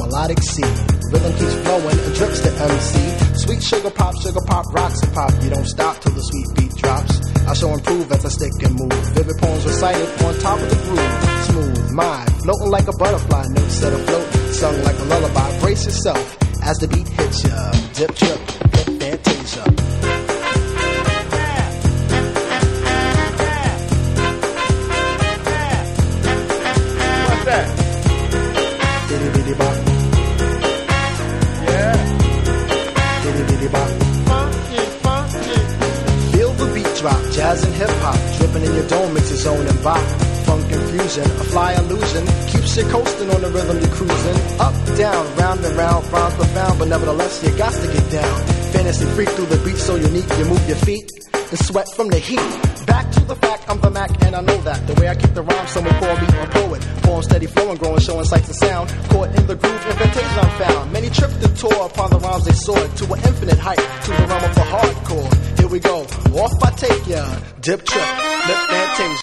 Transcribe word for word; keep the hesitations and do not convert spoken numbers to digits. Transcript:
melodic C. Rhythm keeps flowing and drips to M C. Sweet sugar pop, sugar pop, rocks and pop. You don't stop till the sweet beat drops. I shall improve as I stick and move. Vivid poems recited on top of the groove. Smooth mind, floating like a butterfly. Notes set afloat, sung like a lullaby. Brace yourself as the beat hits ya. Dip, trip, hip, fantasia. What's that? Bitty bitty bop. Yeah. Bitty bitty bop. Funky, funky. Feel the beat drop, jazz and hip hop. Dripping in your dome makes your zone and bop. Funk infusion, a fly illusion. Keeps you coasting on the rhythm you're cruising. Up, down, round and round, rhymes profound, but nevertheless you got to get down. Fantasy freak through the beat so unique, you move your feet and sweat from the heat. Back to the fact, I'm the Mac and I know that. The way I keep the rhyme, someone call me a poet. Poem steady flowing, growing, showing sights and sound. Caught in the groove, invitation I'm found. Many tripped and tore upon the rhymes they soared to an infinite height, to the realm of the hardcore. Here we go, off I take ya. Dip, trip, lip, fantasia.